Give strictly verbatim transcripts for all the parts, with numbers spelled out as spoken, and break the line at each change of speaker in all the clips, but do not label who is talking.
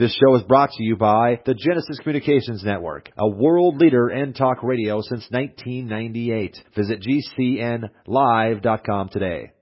This show is brought to you by the Genesis Communications Network, a world leader in talk radio since nineteen ninety-eight. Visit G C N live dot com today.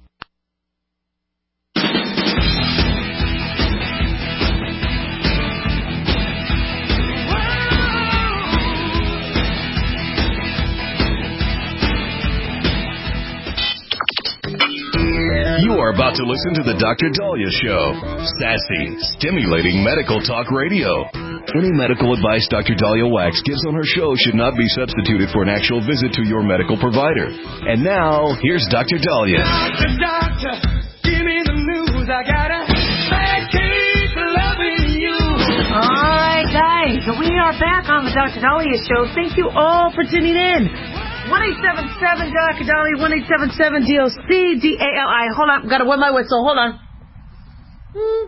You are about to listen to the Doctor Dahlia Show. Sassy, stimulating medical talk radio. Any medical advice Doctor Dahlia Wax gives on her show should not be substituted for an actual visit to your medical provider. And now, here's Doctor Dahlia. Doctor, doctor, give me the news. I got a bad case of loving you.
All right, guys, we are back on the Doctor Dahlia Show. Thank you all for tuning in. one eight seven seven Doctor Dahlia, one eight seven seven D O C D A L I. Hold on, gotta wet my whistle. Hold on. Hmm.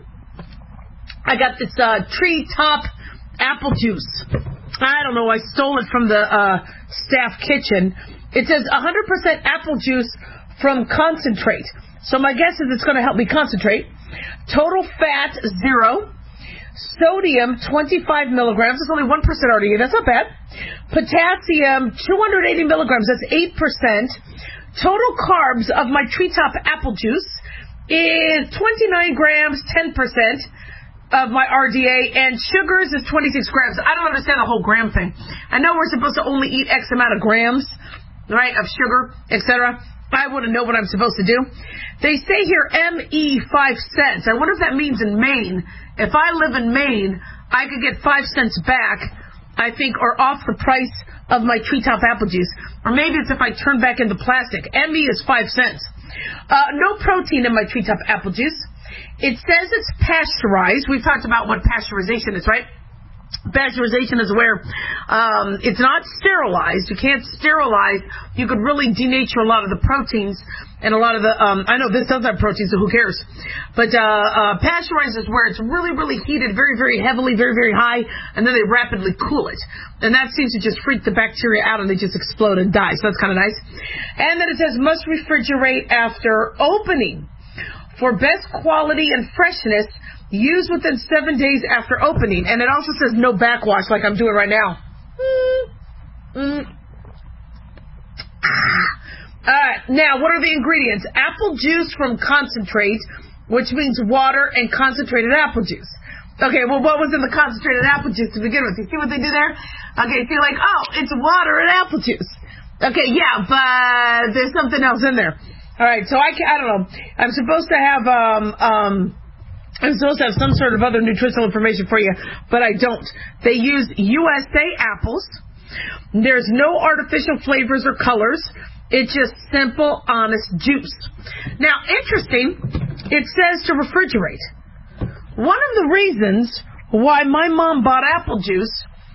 I got this uh, treetop apple juice. I don't know, I stole it from the uh, staff kitchen. It says one hundred percent apple juice from concentrate. So my guess is it's going to help me concentrate. Total fat, zero. Sodium, twenty-five milligrams. That's only one percent R D A. That's not bad. Potassium, two hundred eighty milligrams. That's eight percent. Total carbs of my treetop apple juice is twenty-nine grams, ten percent of my R D A. And sugars is twenty-six grams. I don't understand the whole gram thing. I know we're supposed to only eat X amount of grams, right, of sugar, et cetera. I wouldn't know what I'm supposed to do. They say here M E five cents. I wonder if that means in Maine. If I live in Maine, I could get five cents back, I think, or off the price of my treetop apple juice. Or maybe it's if I turn back into plastic. M E is five cents. Uh, no protein in my treetop apple juice. It says it's pasteurized. We've talked about what pasteurization is, right? Pasteurization is where um, it's not sterilized. You can't sterilize. You could really denature a lot of the proteins and a lot of the, um, I know this does have proteins, so who cares? But uh, uh, pasteurized is where it's really, really heated very, very heavily, very, very high, and then they rapidly cool it. And that seems to just freak the bacteria out, and they just explode and die. So that's kind of nice. And then it says must refrigerate after opening. For best quality and freshness, use within seven days after opening. And it also says no backwash like I'm doing right now. Mm. Mm. Ah. All right. Now, what are the ingredients? Apple juice from concentrate, which means water and concentrated apple juice. Okay, well, what was in the concentrated apple juice to begin with? You see what they do there? Okay, so you're like, oh, it's water and apple juice. Okay, yeah, but there's something else in there. All right, so I, can, I don't know. I'm supposed to have... um um I'm supposed to have some sort of other nutritional information for you, but I don't. They use U S A apples. There's no artificial flavors or colors. It's just simple, honest juice. Now, interesting, it says to refrigerate. One of the reasons why my mom bought apple juice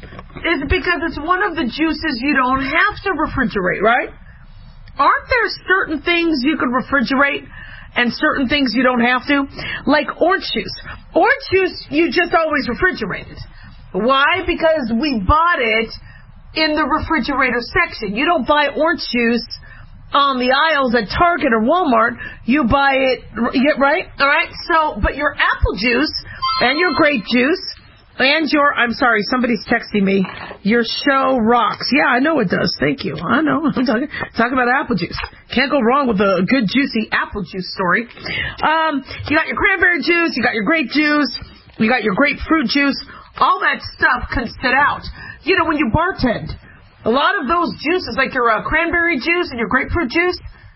is because it's one of the juices you don't have to refrigerate, right? Aren't there certain things you could refrigerate and certain things you don't have to? Like orange juice. Orange juice, you just always refrigerate it. Why? Because we bought it in the refrigerator section. You don't buy orange juice on the aisles at Target or Walmart. You buy it, right? All right? So, but your apple juice and your grape juice and your, I'm sorry, somebody's texting me, your show rocks. Yeah, I know it does. Thank you. I know. I'm talking, talking about apple juice. Can't go wrong with a good, juicy apple juice story. Um, you got your cranberry juice, you got your grape juice, you got your grapefruit juice. All that stuff can sit out. You know, when you bartend, a lot of those juices, like your uh, cranberry juice and your grapefruit juice,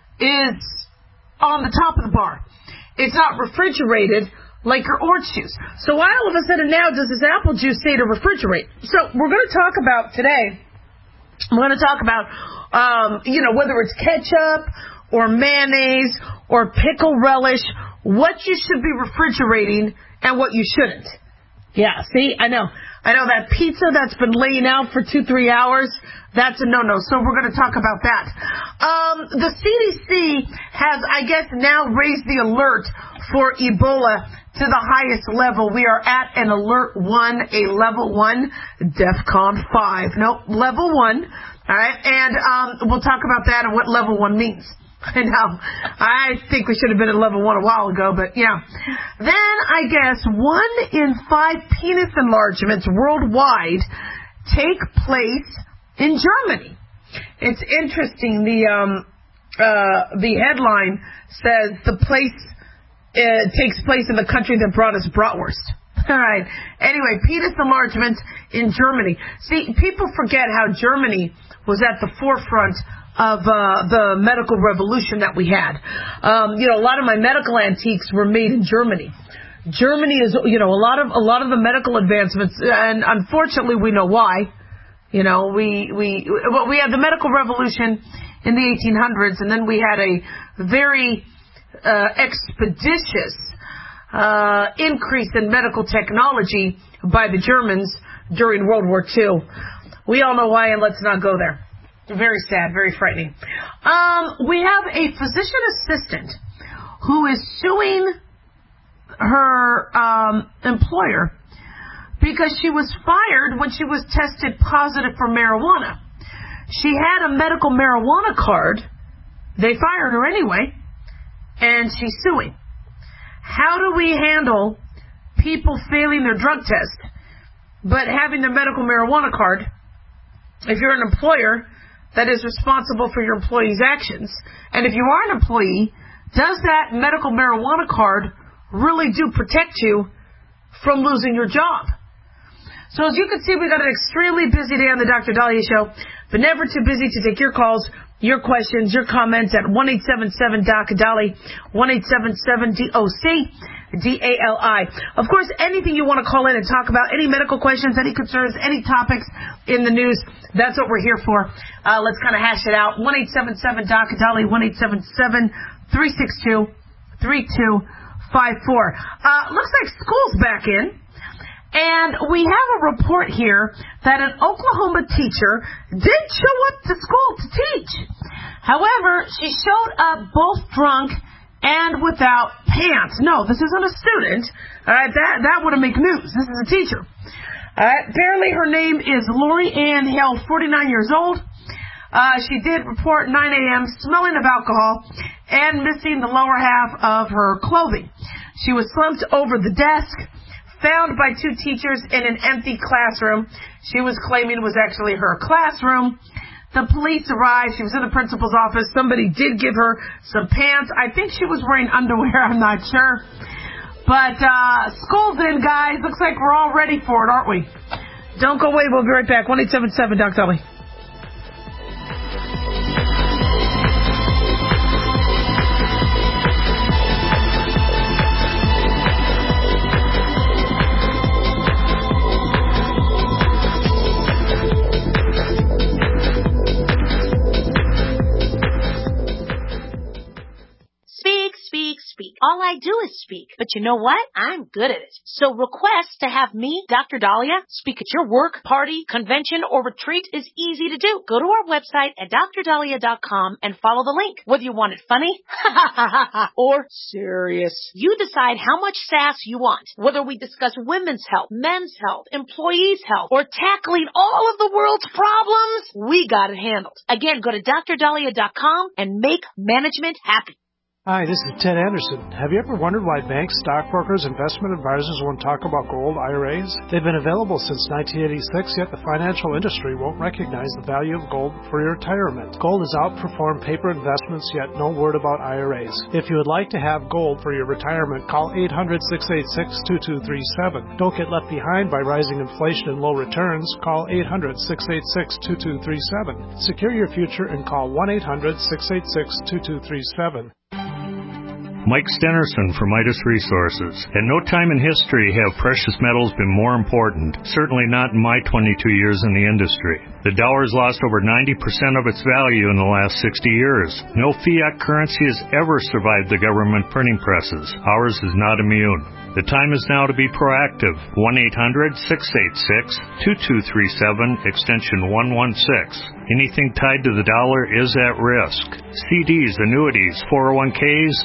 is on the top of the bar. It's not refrigerated like your orange juice. So why all of a sudden now does this apple juice say to refrigerate? So we're going to talk about today, we're going to talk about, um, you know, whether it's ketchup or mayonnaise or pickle relish, what you should be refrigerating and what you shouldn't. Yeah, see, I know. I know that pizza that's been laying out for two, three hours, that's a no-no. So we're going to talk about that. Um, the C D C has, I guess, now raised the alert for Ebola to the highest level. We are at an alert one, a level one, DEFCON five. No, level one. All right, and um, we'll talk about that and what level one means. I know. I think we should have been at level one a while ago, but yeah. Then I guess one in five penis enlargements worldwide take place in Germany. It's interesting. The um uh the headline says the place uh, takes place in the country that brought us bratwurst. All right. Anyway, penis enlargements in Germany. See, people forget how Germany was at the forefront of uh, the medical revolution that we had. Um, you know, a lot of my medical antiques were made in Germany. Germany is, you know, a lot of a lot of the medical advancements, and unfortunately, we know why. You know, we we well, we had the medical revolution in the eighteen hundreds, and then we had a very uh, expeditious uh, increase in medical technology by the Germans during World War Two. We all know why, and let's not go there. Very sad, very frightening. Um, we have a physician assistant who is suing her um, employer because she was fired when she was tested positive for marijuana. She had a medical marijuana card. They fired her anyway, and she's suing. How do we handle people failing their drug test but having their medical marijuana card? If you're an employer that is responsible for your employees' actions, and if you are an employee, does that medical marijuana card really do protect you from losing your job? So as you can see, we got an extremely busy day on the Doctor Daliah Show, but never too busy to take your calls, your questions, your comments at one eight seven seven D O C D A L I, one eight seven seven D O C D A L I. Of course, anything you want to call in and talk about, any medical questions, any concerns, any topics in the news, that's what we're here for. Uh, let's kind of hash it out. one eight seven seven D O C D A L I, one eight seven seven, three six two, three two five four. Uh, looks like school's back in. And we have a report here that an Oklahoma teacher did show up to school to teach. However, she showed up both drunk and without pants. No, this isn't a student. All right, that, that wouldn't make news. This is a teacher. All right, apparently her name is Lori Ann Hale, forty-nine years old. Uh, she did report nine a.m. smelling of alcohol and missing the lower half of her clothing. She was slumped over the desk, found by two teachers in an empty classroom. She was claiming it was actually her classroom. The police arrived. She was in the principal's office. Somebody did give her some pants. I think she was wearing underwear. I'm not sure. But uh, school's in, guys. Looks like we're all ready for it, aren't we? Don't go away. We'll be right back. one eight seven seven D O C D A L I.
All I do is speak. But you know what? I'm good at it. So request to have me, Doctor Daliah, speak at your work, party, convention, or retreat is easy to do. Go to our website at D R daliah dot com and follow the link. Whether you want it funny or serious, you decide how much sass you want. Whether we discuss women's health, men's health, employees' health, or tackling all of the world's problems, we got it handled. Again, go to D R daliah dot com and make management happy.
Hi, this is Ted Anderson. Have you ever wondered why banks, stockbrokers, investment advisors won't talk about gold I R As? They've been available since nineteen eighty-six, yet the financial industry won't recognize the value of gold for your retirement. Gold has outperformed paper investments, yet no word about I R As. If you would like to have gold for your retirement, call eight hundred, six eight six, two two three seven. Don't get left behind by rising inflation and low returns. Call eight hundred, six eight six, two two three seven. Secure your future and call one eight hundred, six eight six, two two three seven.
Mike Stenerson from Midas Resources. At no time in history have precious metals been more important, certainly not in my twenty-two years in the industry. The dollar has lost over ninety percent of its value in the last sixty years. No fiat currency has ever survived the government printing presses. Ours is not immune. The time is now to be proactive. one eight hundred, six eight six, two two three seven, extension one one six. Anything tied to the dollar is at risk. C Ds, annuities, four oh one Ks, I R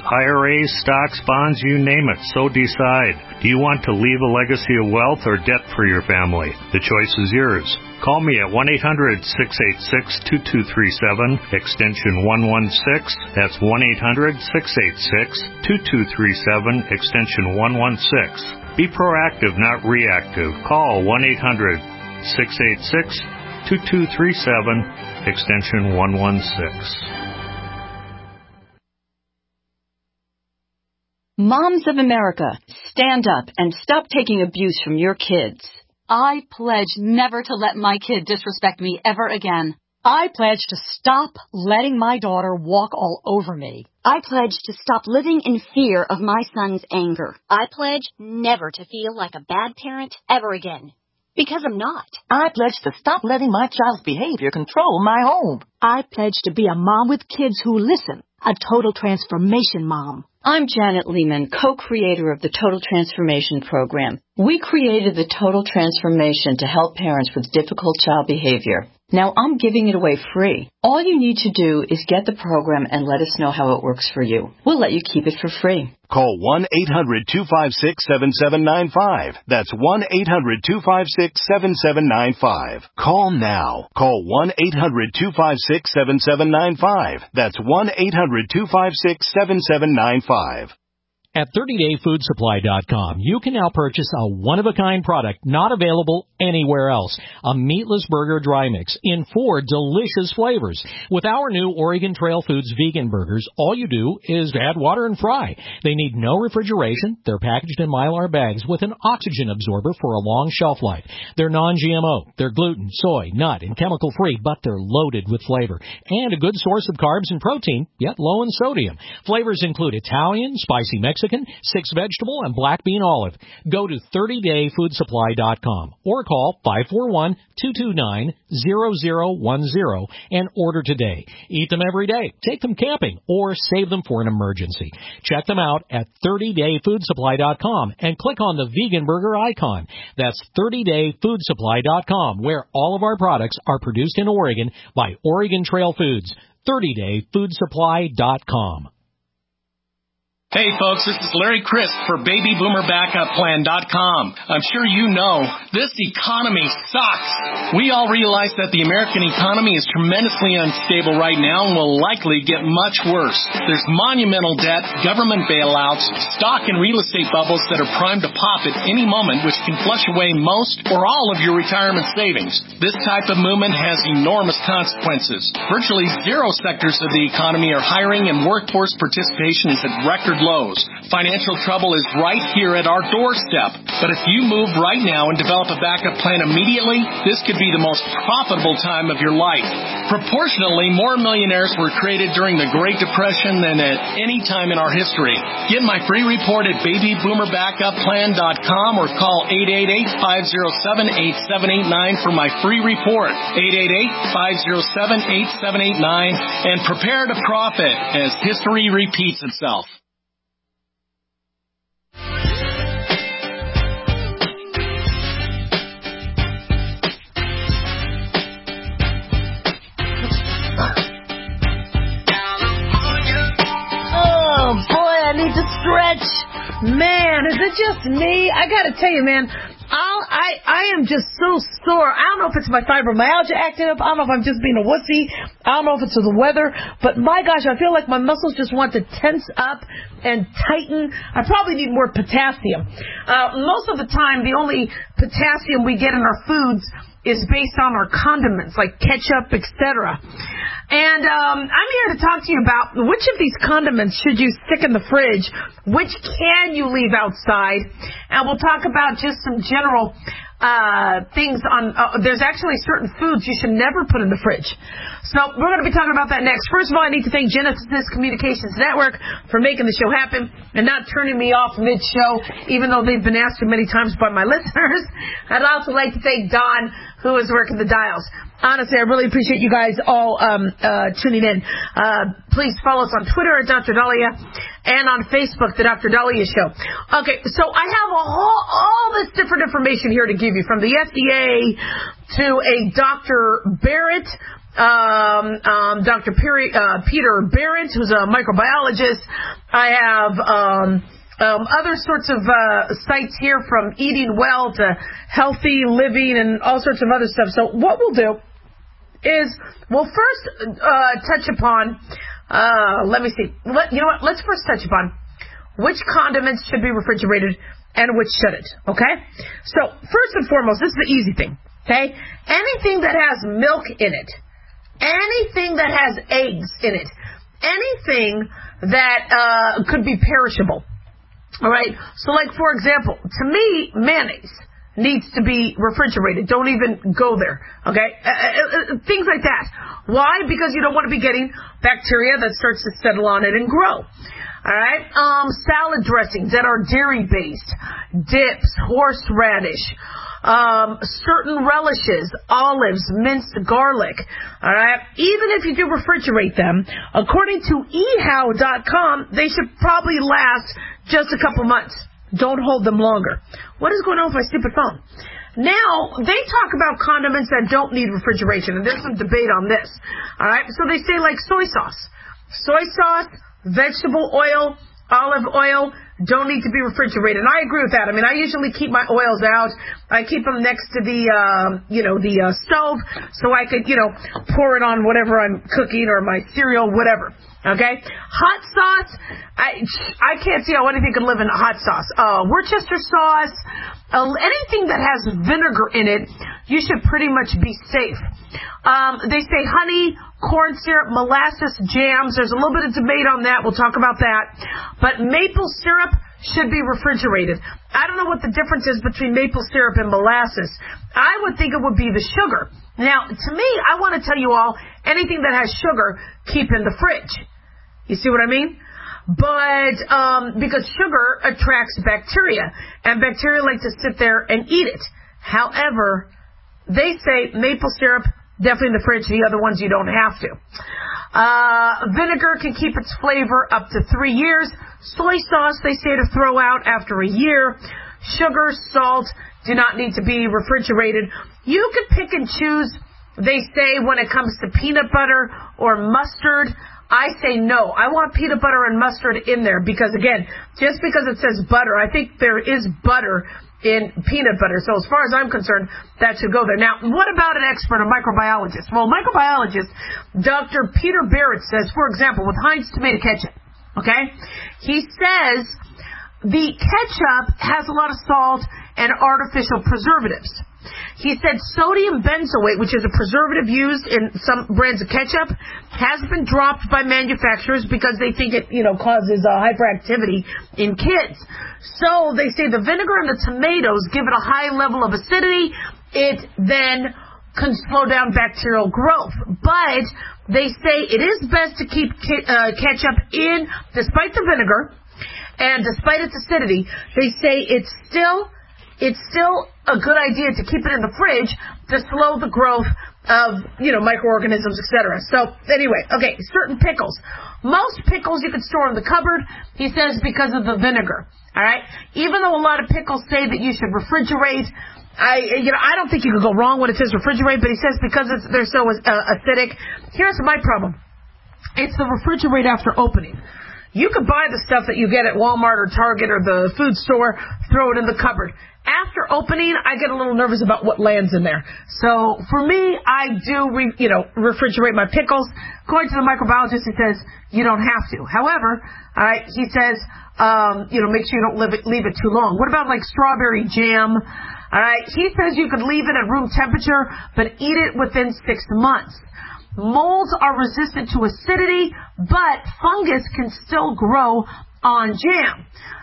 As, stocks, bonds, you name it, so decide. Do you want to leave a legacy of wealth or debt for your family? The choice is yours. Call me at one eight hundred, six eight six, two two three seven, extension one one six. That's one eight hundred, six eight six, two two three seven, extension one one six. Be proactive, not reactive. Call one eight hundred, six eight six, two two three seven, extension one one six.
Moms of America, stand up and stop taking abuse from your kids.
I pledge never to let my kid disrespect me ever again. I pledge to stop letting my daughter walk all over me.
I pledge to stop living in fear of my son's anger.
I pledge never to feel like a bad parent ever again. Because I'm not.
I pledge to stop letting my child's behavior control my home.
I pledge to be a mom with kids who listen. A total transformation mom.
I'm Janet Lehman, co-creator of the Total Transformation Program. We created the Total Transformation to help parents with difficult child behavior. Now I'm giving it away free. All you need to do is get the program and let us know how it works for you. We'll let you keep it for free.
Call one eight hundred, two five six, seven seven nine five. That's one eight hundred, two five six, seven seven nine five. Call now. Call one eight hundred, two five six, seven seven nine five. That's one eight hundred, two five six, seven seven nine five.
At thirty day food supply dot com, you can now purchase a one-of-a-kind product not available anywhere else. A meatless burger dry mix in four delicious flavors. With our new Oregon Trail Foods vegan burgers, all you do is add water and fry. They need no refrigeration. They're packaged in Mylar bags with an oxygen absorber for a long shelf life. They're non G M O. They're gluten, soy, nut, and chemical-free, but they're loaded with flavor. And a good source of carbs and protein, yet low in sodium. Flavors include Italian, spicy Mexican, Mexican, six vegetable, and black bean olive. Go to thirty day food supply dot com or call five four one, two two nine, zero zero one zero and order today. Eat them every day, take them camping, or save them for an emergency. Check them out at thirty day food supply dot com and click on the vegan burger icon. That's thirty day food supply dot com, where all of our products are produced in Oregon by Oregon Trail Foods. thirty day food supply dot com.
Hey folks, this is Larry Crisp for baby boomer backup plan dot com. I'm sure you know, this economy sucks. We all realize that the American economy is tremendously unstable right now and will likely get much worse. There's monumental debt, government bailouts, stock and real estate bubbles that are primed to pop at any moment, which can flush away most or all of your retirement savings. This type of movement has enormous consequences. Virtually zero sectors of the economy are hiring, and workforce participation is at record lows. Financial trouble is right here at our doorstep. But if you move right now and develop a backup plan immediately, this could be the most profitable time of your life. Proportionally, more millionaires were created during the Great Depression than at any time in our history. Get my free report at baby boomer backup plan dot com or call eight eight eight, five zero seven, eight seven eight nine for my free report. eight eight eight, five zero seven, eight seven eight nine and prepare to profit as history repeats itself.
Oh, boy, I need to stretch. Man, is it just me? I got to tell you, man, I'll, I I am just so sore. I don't know if it's my fibromyalgia acting up. I don't know if I'm just being a wussy. I don't know if it's the weather. But, my gosh, I feel like my muscles just want to tense up and tighten. I probably need more potassium. Uh, most of the time, the only potassium we get in our foods is based on our condiments, like ketchup, et cetera. And um, I'm here to talk to you about which of these condiments should you stick in the fridge, which can you leave outside, and we'll talk about just some general uh things on, uh, there's actually certain foods you should never put in the fridge. So we're going to be talking about that next. First of all, I need to thank Genesis Communications Network for making the show happen and not turning me off mid-show, even though they've been asked many times by my listeners. I'd also like to thank Don, who is working the dials. Honestly, I really appreciate you guys all um, uh, tuning in. Uh, please follow us on Twitter at Doctor Dahlia and on Facebook, The Doctor Dahlia Show. Okay, so I have a whole, all this different information here to give you, from the F D A to a Doctor Barrett um, um, Doctor Peri, uh, Peter Barrett, who's a microbiologist. I have um, um, other sorts of uh, sites here, from eating well to healthy living and all sorts of other stuff. So what we'll do is we'll first uh, touch upon, uh, let me see, let, you know what, let's first touch upon which condiments should be refrigerated and which shouldn't, okay? So, first and foremost, this is the easy thing, okay? Anything that has milk in it, anything that has eggs in it, anything that uh, could be perishable, all right? So, like, for example, to me, mayonnaise needs to be refrigerated. Don't even go there, okay? Uh, uh, things like that. Why? Because you don't want to be getting bacteria that starts to settle on it and grow. All right, um, salad dressings that are dairy-based, dips, horseradish, um, certain relishes, olives, minced garlic. All right, even if you do refrigerate them, according to e how dot com, they should probably last just a couple months. Don't hold them longer. What is going on with my stupid phone? Now, they talk about condiments that don't need refrigeration, and there's some debate on this. All right, so they say like soy sauce. Soy sauce, vegetable oil, olive oil, don't need to be refrigerated. And I agree with that. I mean, I usually keep my oils out. I keep them next to the, uh, you know, the uh, stove, so I could, you know, pour it on whatever I'm cooking or my cereal, whatever. Okay? Hot sauce, I I can't see how anything can live in hot sauce. Uh, Worcester sauce, uh, anything that has vinegar in it, you should pretty much be safe. Um, they say honey, corn syrup, molasses, jams. There's a little bit of debate on that. We'll talk about that. But maple syrup should be refrigerated. I don't know what the difference is between maple syrup and molasses. I would think it would be the sugar. Now, to me, I want to tell you all, anything that has sugar, keep in the fridge. You see what I mean? But um, because sugar attracts bacteria, and bacteria like to sit there and eat it. However, they say maple syrup, definitely in the fridge. The other ones you don't have to. Uh, vinegar can keep its flavor up to three years. Soy sauce, they say to throw out after a year. Sugar, salt do not need to be refrigerated. You can pick and choose, they say, when it comes to peanut butter or mustard. I say no. I want peanut butter and mustard in there because, again, just because it says butter, I think there is butter in peanut butter. So as far as I'm concerned, that should go there. Now, what about an expert, a microbiologist? Well, microbiologist Doctor Peter Barrett says, for example, with Heinz tomato ketchup, okay, he says the ketchup has a lot of salt and artificial preservatives. He said sodium benzoate, which is a preservative used in some brands of ketchup, has been dropped by manufacturers because they think it, you know, causes uh, hyperactivity in kids. So they say the vinegar and the tomatoes give it a high level of acidity. It then can slow down bacterial growth. But they say it is best to keep ke- uh, ketchup in, despite the vinegar and despite its acidity. They say it's still... It's still a good idea to keep it in the fridge to slow the growth of, you know, microorganisms, et cetera. So, anyway, okay, certain pickles. Most pickles you can store in the cupboard, he says, because of the vinegar, all right? Even though a lot of pickles say that you should refrigerate, I, you know, I don't think you could go wrong when it says refrigerate, but he says because it's, they're so uh, acidic. Here's my problem. It's the refrigerate after opening. You could buy the stuff that you get at Walmart or Target or the food store, throw it in the cupboard. After opening, I get a little nervous about what lands in there. So for me, I do, re, you know, refrigerate my pickles. According to the microbiologist, he says you don't have to. However, all right, he says, um, you know, make sure you don't leave it, leave it too long. What about like strawberry jam? All right, he says you could leave it at room temperature, but eat it within six months. Molds are resistant to acidity, but fungus can still grow on jam.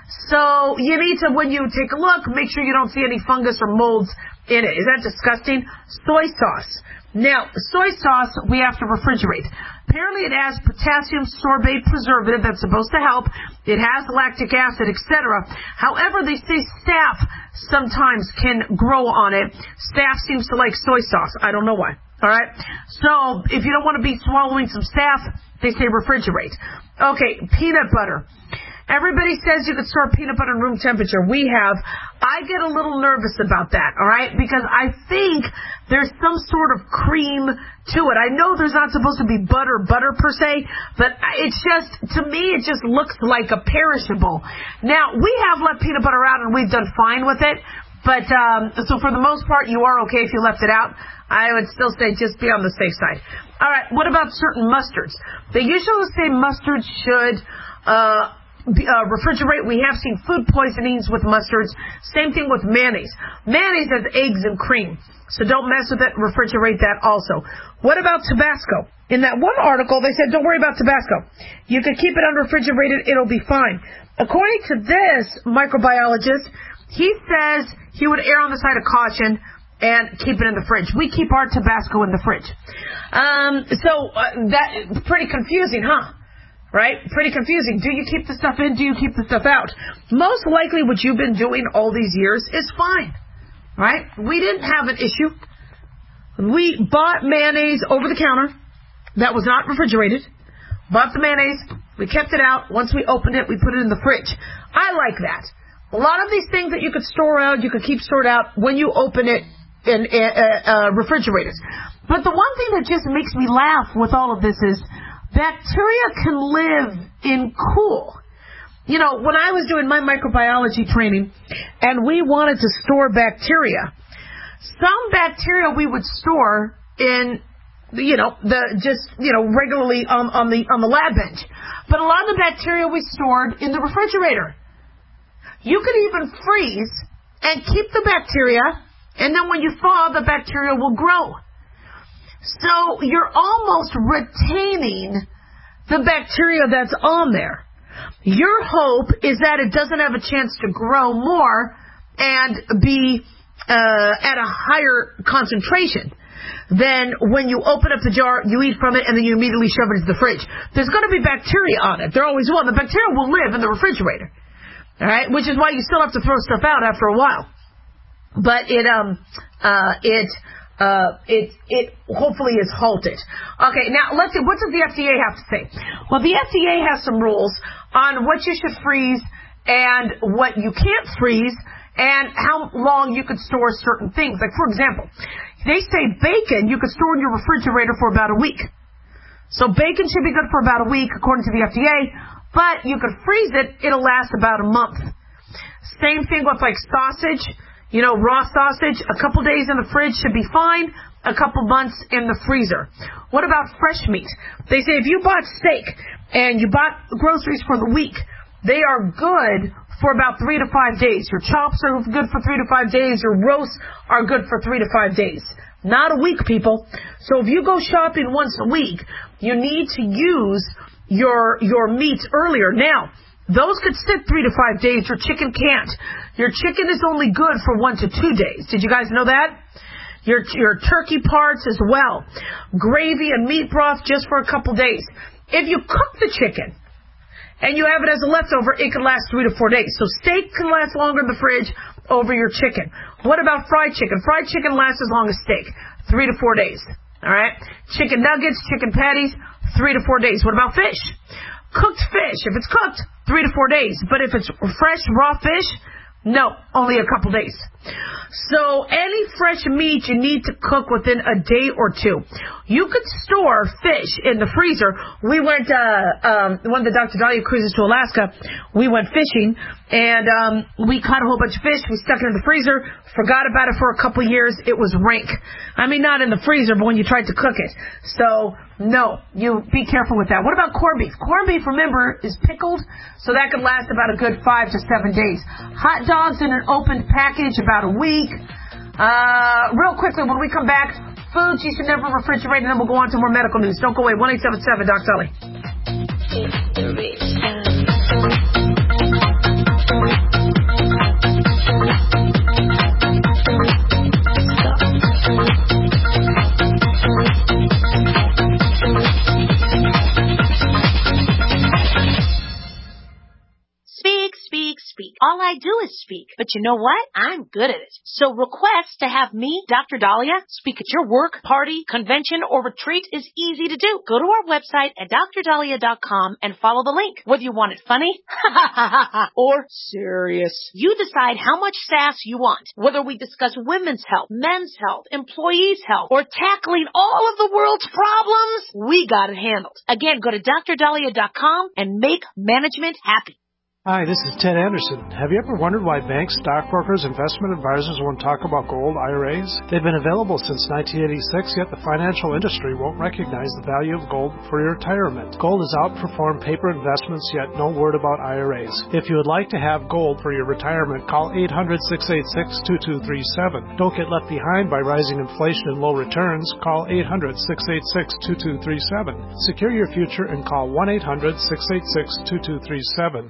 So you need to, when you take a look, make sure you don't see any fungus or molds in it. Is that disgusting? Soy sauce. Now, soy sauce, we have to refrigerate. Apparently it has potassium sorbate preservative that's supposed to help. It has lactic acid, et cetera. However, they say staph sometimes can grow on it. Staph seems to like soy sauce. I don't know why. All right? So if you don't want to be swallowing some staph, they say refrigerate. Okay, peanut butter. Everybody says you can store peanut butter in room temperature. We have. I get a little nervous about that, all right? Because I think there's some sort of cream to it. I know there's not supposed to be butter, butter per se, but it's just, to me, it just looks like a perishable. Now, we have left peanut butter out and we've done fine with it, but, um, so for the most part, you are okay if you left it out. I would still say just be on the safe side. All right, what about certain mustards? They usually say mustard should, uh, be, uh, refrigerate. We have seen food poisonings with mustards. Same thing with mayonnaise. Mayonnaise has eggs and cream, so don't mess with it. Refrigerate that also. What about Tabasco? In that one article, they said, don't worry about Tabasco. You can keep it unrefrigerated. It'll be fine. According to this microbiologist, he says he would err on the side of caution and keep it in the fridge. We keep our Tabasco in the fridge. Um, so uh, that pretty confusing, huh? Right? Pretty confusing. Do you keep the stuff in? Do you keep the stuff out? Most likely what you've been doing all these years is fine. Right? We didn't have an issue. We bought mayonnaise over the counter that was not refrigerated. Bought the mayonnaise. We kept it out. Once we opened it, we put it in the fridge. I like that. A lot of these things that you could store out, you could keep stored out when you open it in uh, uh, refrigerators. But the one thing that just makes me laugh with all of this is bacteria can live in cool. You know, when I was doing my microbiology training and we wanted to store bacteria, some bacteria we would store in, you know, the just, you know, regularly on, on the on the lab bench. But a lot of the bacteria we stored in the refrigerator. You could even freeze and keep the bacteria, and then when you thaw, the bacteria will grow. So you're almost retaining the bacteria that's on there. Your hope is that it doesn't have a chance to grow more and be uh, at a higher concentration than when you open up the jar, you eat from it, and then you immediately shove it into the fridge. There's going to be bacteria on it. There always will. The bacteria will live in the refrigerator. All right, which is why you still have to throw stuff out after a while. But it um uh it uh it it hopefully is halted. Okay, now let's see, what does the F D A have to say? Well, the F D A has some rules on what you should freeze and what you can't freeze and how long you could store certain things. Like, for example, they say bacon you could store in your refrigerator for about a week. So bacon should be good for about a week according to the F D A. But you could freeze it, it'll last about a month. Same thing with like sausage, you know, raw sausage. A couple days in the fridge should be fine. A couple months in the freezer. What about fresh meat? They say if you bought steak and you bought groceries for the week, they are good for about three to five days. Your chops are good for three to five days. Your roasts are good for three to five days. Not a week, people. So if you go shopping once a week, you need to use your your meats earlier. Now, those could sit three to five days. Your chicken can't. Your chicken is only good for one to two days. Did you guys know that? Your your turkey parts as well. Gravy and meat broth just for a couple days. If you cook the chicken and you have it as a leftover, it can last three to four days. So steak can last longer in the fridge over your chicken. What about fried chicken? Fried chicken lasts as long as steak, three to four days. All right? Chicken nuggets, chicken patties, three to four days. What about fish? Cooked fish. If it's cooked, three to four days. But if it's fresh, raw fish, no, only a couple days. So any fresh meat you need to cook within a day or two. You could store fish in the freezer. We went, uh, um, one of the Doctor Dahlia cruises to Alaska, we went fishing, and um, we caught a whole bunch of fish. We stuck it in the freezer, forgot about it for a couple years. It was rank. I mean, not in the freezer, but when you tried to cook it. So, no, you be careful with that. What about corned beef? Corned beef, remember, is pickled, so that could last about a good five to seven days. Hot dogs in an opened package, about a week. Uh, real quickly, when we come back, foods you should never refrigerate, and then we'll go on to more medical news. Don't go away. one eight seven seven, Doc Tully.
Speak, speak, speak. All I do is speak. But you know what? I'm good at it. So request to have me, Doctor Dahlia, speak at your work, party, convention, or retreat is easy to do. Go to our website at dr dahlia dot com and follow the link. Whether you want it funny or serious, you decide how much sass you want. Whether we discuss women's health, men's health, employees' health, or tackling all of the world's problems, we got it handled. Again, go to dr dahlia dot com and make management happy.
Hi, this is Ted Anderson. Have you ever wondered why banks, stockbrokers, investment advisors won't talk about gold I R As? They've been available since nineteen eighty-six, yet the financial industry won't recognize the value of gold for your retirement. Gold has outperformed paper investments, yet no word about I R As. If you would like to have gold for your retirement, call eight hundred, six eight six, two two three seven. Don't get left behind by rising inflation and low returns. Call eight hundred, six eight six, two two three seven. Secure your future and call one eight hundred, six eight six, two two three seven.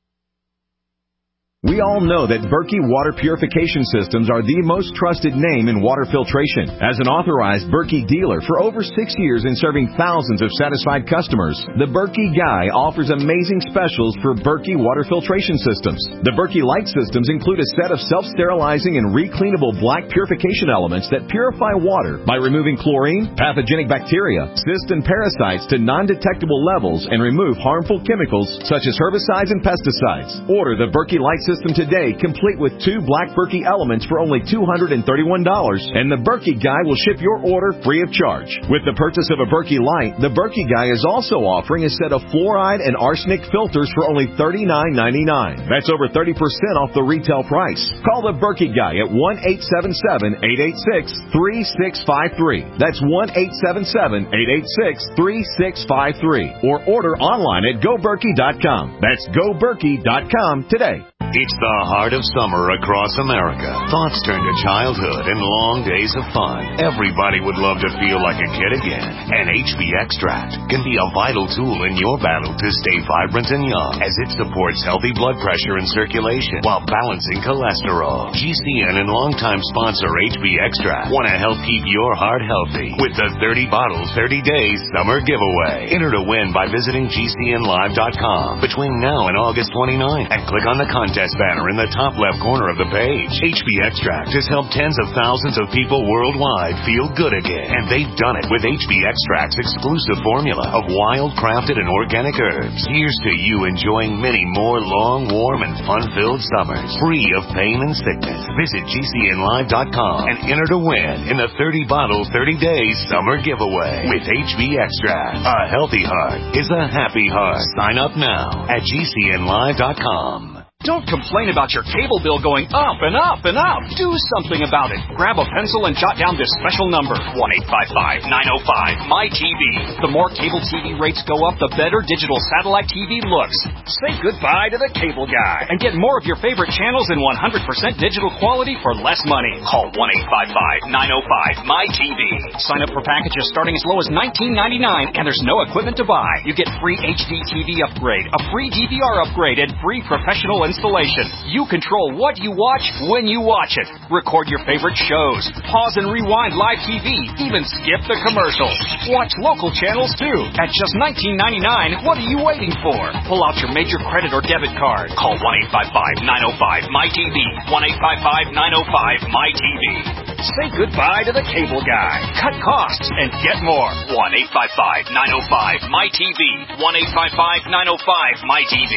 We all know that Berkey Water Purification Systems are the most trusted name in water filtration. As an authorized Berkey dealer for over six years and serving thousands of satisfied customers, the Berkey Guy offers amazing specials for Berkey Water Filtration Systems. The Berkey Light Systems include a set of self-sterilizing and recleanable black purification elements that purify water by removing chlorine, pathogenic bacteria, cysts, and parasites to non-detectable levels and remove harmful chemicals such as herbicides and pesticides. Order the Berkey Light System today, complete with two black Berkey elements for only two hundred thirty-one dollars, and the Berkey Guy will ship your order free of charge. With the purchase of a Berkey Light, the Berkey Guy is also offering a set of fluoride and arsenic filters for only thirty-nine ninety-nine. That's over thirty percent off the retail price. Call the Berkey Guy at one eight seven seven, eight eight six, three six five three. That's one eight seven seven, eight eight six, three six five three. Or order online at go berkey dot com. That's go berkey dot com today.
It's the heart of summer across America. Thoughts turn to childhood and long days of fun. Everybody would love to feel like a kid again. And H B Extract can be a vital tool in your battle to stay vibrant and young, as it supports healthy blood pressure and circulation while balancing cholesterol. G C N and longtime sponsor H B Extract want to help keep your heart healthy with the thirty bottles, thirty days summer giveaway. Enter to win by visiting G C N live dot com between now and August twenty-ninth and click on the contest banner in the top left corner of the page. H B Extract has helped tens of thousands of people worldwide feel good again, and they've done it with H B Extract's exclusive formula of wild, crafted, and organic herbs. Here's to you enjoying many more long, warm, and fun-filled summers, free of pain and sickness. Visit G C N live dot com and enter to win in the thirty bottle, thirty days summer giveaway with H B Extract. A healthy heart is a happy heart. Sign up now at G C N live dot com.
Don't complain about your cable bill going up and up and up. Do something about it. Grab a pencil and jot down this special number, one eight five five, nine oh five, M Y T V. The more cable T V rates go up, the better digital satellite T V looks. Say goodbye to the cable guy and get more of your favorite channels in one hundred percent digital quality for less money. Call one eight five five, nine oh five, M Y T V. Sign up for packages starting as low as nineteen ninety-nine, and there's no equipment to buy. You get free H D T V upgrade, a free D V R upgrade, and free professional installation. You control what you watch when you watch it. Record your favorite shows. Pause and rewind live T V. Even skip the commercials. Watch local channels too. At just nineteen ninety-nine, what are you waiting for? Pull out your major credit or debit card. Call one eight five five, nine oh five, M Y T V. one eight five five, nine oh five, M Y T V. Say goodbye to the cable guy. Cut costs and get more. one eight five five, nine oh five, M Y T V. one eight five five, nine oh five, M Y T V.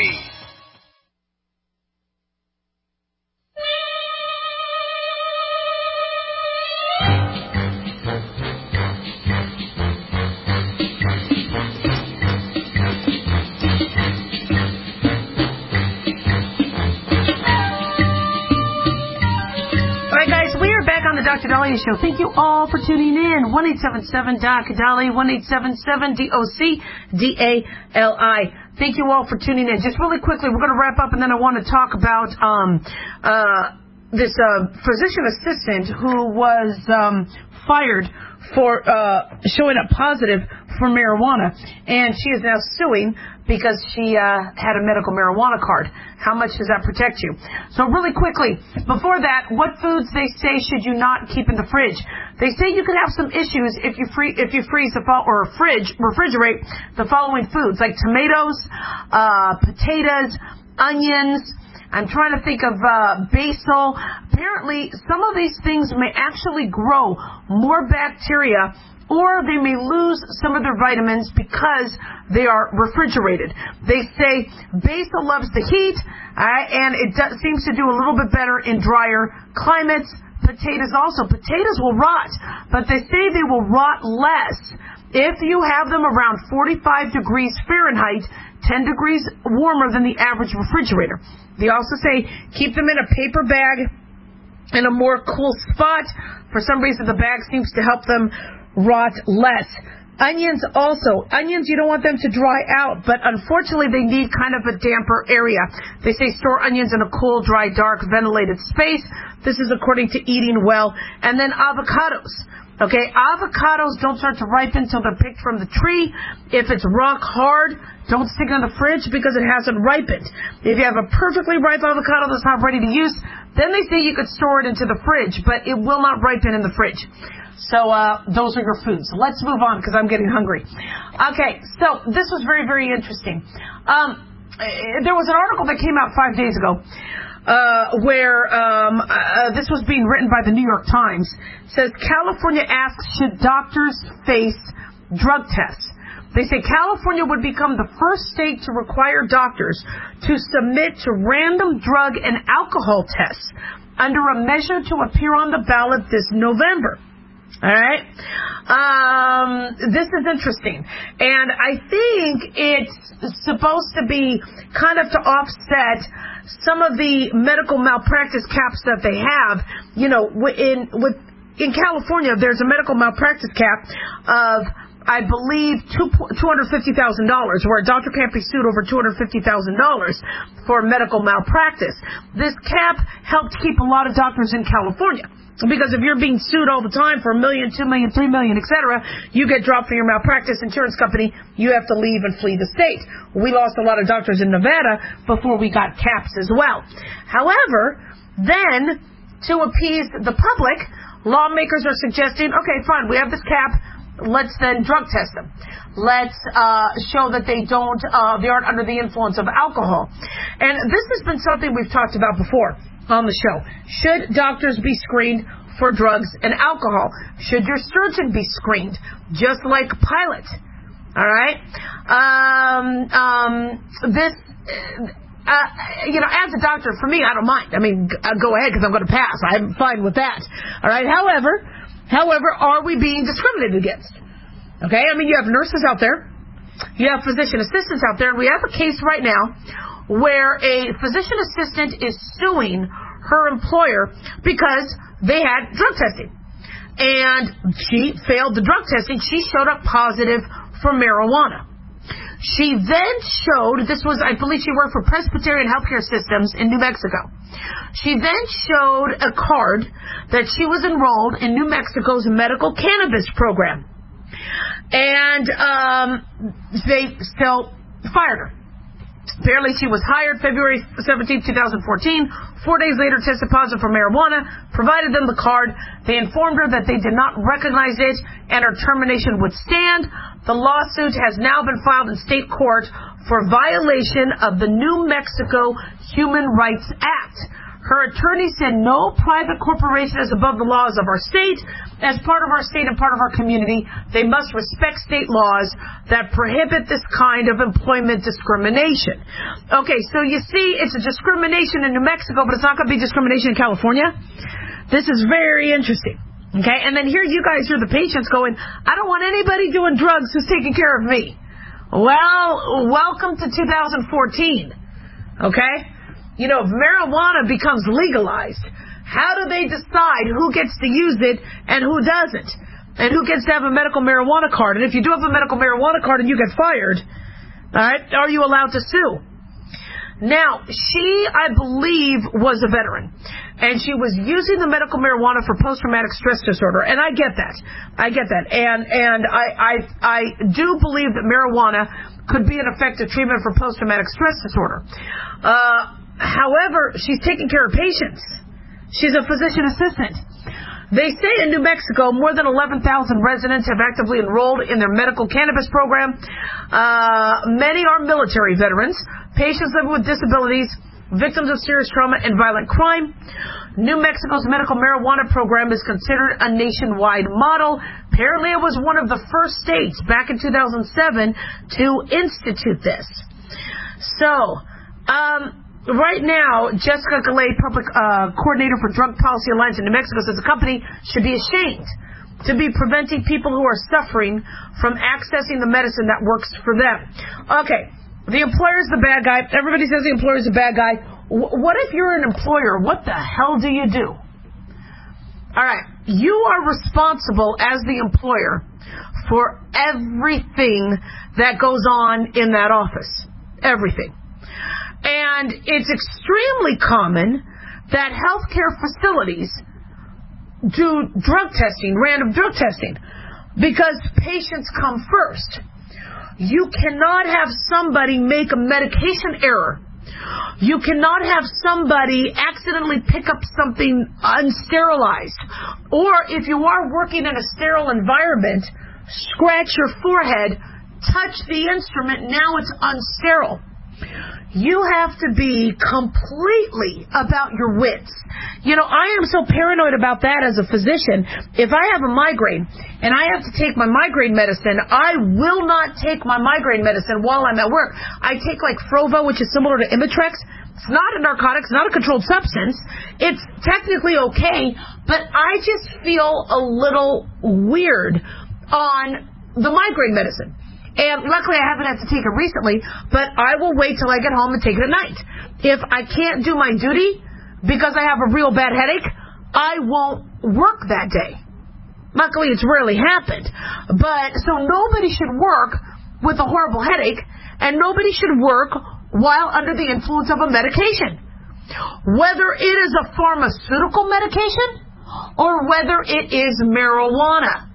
Doctor Dahlia Show. Thank you all for tuning in. one eight seven seven, D O C, Dahlia, one eight seven seven, D O C, D A L I. Thank you all for tuning in. Just really quickly, we're going to wrap up, and then I want to talk about um, uh, this uh, physician assistant who was um, fired for uh, showing up positive for marijuana, and she is now suing because she uh, had a medical marijuana card. How much does that protect you? So really quickly, before that, what foods they say should you not keep in the fridge? They say you can have some issues if you free if you freeze the fo- or fridge refrigerate the following foods like tomatoes, uh, potatoes, onions, I'm trying to think of uh, basil. Apparently, some of these things may actually grow more bacteria, or they may lose some of their vitamins because they are refrigerated. They say basil loves the heat, uh, and it does, seems to do a little bit better in drier climates. Potatoes also. Potatoes will rot, but they say they will rot less if you have them around forty-five degrees Fahrenheit, ten degrees warmer than the average refrigerator. They also say keep them in a paper bag in a more cool spot. For some reason, the bag seems to help them rot less. Onions also. Onions, you don't want them to dry out, but unfortunately they need kind of a damper area. They say store onions in a cool, dry, dark, ventilated space. This is according to Eating Well. And then avocados. Okay, avocados don't start to ripen until they're picked from the tree. If it's rock hard, don't stick it in the fridge because it hasn't ripened. If you have a perfectly ripe avocado that's not ready to use, then they say you could store it into the fridge, but it will not ripen in the fridge. So uh, those are your foods. Let's move on because I'm getting hungry. Okay, so this was very, very interesting. Um, there was an article that came out five days ago uh, where um, uh, this was being written by the New York Times. It says California asks, should doctors face drug tests? They say California would become the first state to require doctors to submit to random drug and alcohol tests under a measure to appear on the ballot this November. All right. Um, this is interesting. And I think it's supposed to be kind of to offset some of the medical malpractice caps that they have. You know, in, with, in California, there's a medical malpractice cap of, I believe, two hundred fifty thousand dollars, where a doctor can't be sued over two hundred fifty thousand dollars for medical malpractice. This cap helped keep a lot of doctors in California. Because if you're being sued all the time for a million, two million, three million, et cetera, you get dropped from your malpractice insurance company, you have to leave and flee the state. We lost a lot of doctors in Nevada before we got caps as well. However, then, to appease the public, lawmakers are suggesting, okay, fine, we have this cap, let's then drug test them. Let's uh, show that they don't, uh, they aren't under the influence of alcohol. And this has been something we've talked about before on the show. Should doctors be screened for drugs and alcohol? Should your surgeon be screened, just like pilot? All right. Um, um, this, uh, you know, as a doctor, for me, I don't mind. I mean, go ahead because I'm going to pass. I'm fine with that. All right. However, however, are we being discriminated against? Okay. I mean, you have nurses out there, you have physician assistants out there, and we have a case right now where a physician assistant is suing her employer because they had drug testing. And she failed the drug testing. She showed up positive for marijuana. She then showed, this was, I believe she worked for Presbyterian Healthcare Systems in New Mexico. She then showed a card that she was enrolled in New Mexico's medical cannabis program. And um, they still fired her. Apparently, she was hired February seventeenth, twenty fourteen. Four days later, tested positive for marijuana, provided them the card. They informed her that they did not recognize it and her termination would stand. The lawsuit has now been filed in state court for violation of the New Mexico Human Rights Act. Her attorney said no private corporation is above the laws of our state. As part of our state and part of our community, they must respect state laws that prohibit this kind of employment discrimination. Okay, so you see, it's a discrimination in New Mexico, but it's not going to be discrimination in California. This is very interesting. Okay, and then here you guys are the patients going, I don't want anybody doing drugs who's taking care of me. Well, welcome to two thousand fourteen. Okay? You know, if marijuana becomes legalized, how do they decide who gets to use it and who doesn't? And who gets to have a medical marijuana card? And if you do have a medical marijuana card and you get fired, all right, are you allowed to sue? Now, she, I believe, was a veteran. And she was using the medical marijuana for post-traumatic stress disorder. And I get that. I get that. And and I, I, I do believe that marijuana could be an effective treatment for post-traumatic stress disorder. Uh... However, she's taking care of patients. She's a physician assistant. They say in New Mexico, more than eleven thousand residents have actively enrolled in their medical cannabis program. Uh, many are military veterans, patients living with disabilities, victims of serious trauma and violent crime. New Mexico's medical marijuana program is considered a nationwide model. Apparently it was one of the first states back in two thousand seven to institute this. So, um, right now, Jessica Galay, public uh, coordinator for Drug Policy Alliance in New Mexico, says the company should be ashamed to be preventing people who are suffering from accessing the medicine that works for them. Okay, the employer's the bad guy. Everybody says the employer's the bad guy. What if you're an employer? What the hell do you do? All right, you are responsible as the employer for everything that goes on in that office. Everything. And it's extremely common that healthcare facilities do drug testing, random drug testing, because patients come first. You cannot have somebody make a medication error. You cannot have somebody accidentally pick up something unsterilized. Or if you are working in a sterile environment, scratch your forehead, touch the instrument, now it's unsterile. You have to be completely about your wits. You know, I am so paranoid about that as a physician. If I have a migraine and I have to take my migraine medicine, I will not take my migraine medicine while I'm at work. I take like Frovo, which is similar to Imitrex. It's not a narcotic, it's not a controlled substance. It's technically okay, but I just feel a little weird on the migraine medicine. And luckily I haven't had to take it recently, but I will wait till I get home and take it at night. If I can't do my duty because I have a real bad headache, I won't work that day. Luckily it's rarely happened. But, so nobody should work with a horrible headache, and nobody should work while under the influence of a medication. Whether it is a pharmaceutical medication or whether it is marijuana.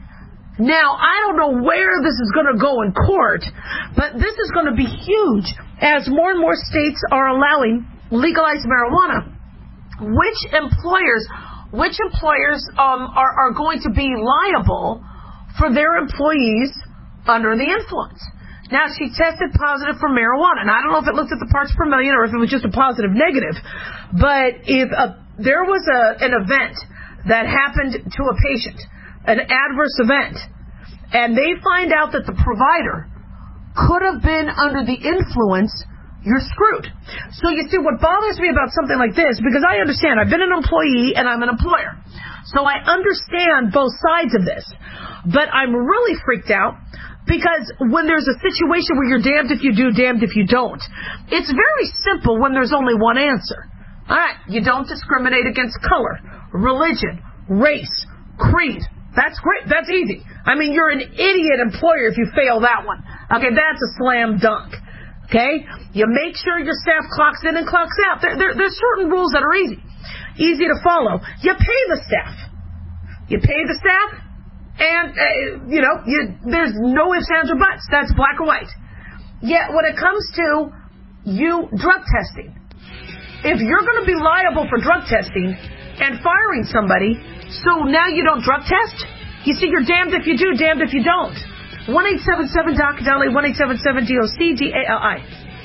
Now, I don't know where this is going to go in court, but this is going to be huge as more and more states are allowing legalized marijuana. Which employers, which employers um, are, are going to be liable for their employees under the influence? Now, she tested positive for marijuana, and I don't know if it looked at the parts per million or if it was just a positive negative, but if a, there was a, an event that happened to a patient, an adverse event, and they find out that the provider could have been under the influence, you're screwed. So you see, what bothers me about something like this, because I understand, I've been an employee and I'm an employer, so I understand both sides of this, but I'm really freaked out because when there's a situation where you're damned if you do, damned if you don't, it's very simple when there's only one answer. All right, you don't discriminate against color, religion, race, creed. That's great. That's easy. I mean, you're an idiot employer if you fail that one. Okay, that's a slam dunk. Okay? You make sure your staff clocks in and clocks out. There, there, there's certain rules that are easy. Easy to follow. You pay the staff. You pay the staff, and, uh, you know, you, there's no ifs, ands, or buts. That's black or white. Yet, when it comes to you drug testing, if you're going to be liable for drug testing and firing somebody, so now you don't drug test? You see, you're damned if you do, damned if you don't. one eight seven seven D O C D A L I, one eight seven seven D O C D A L I.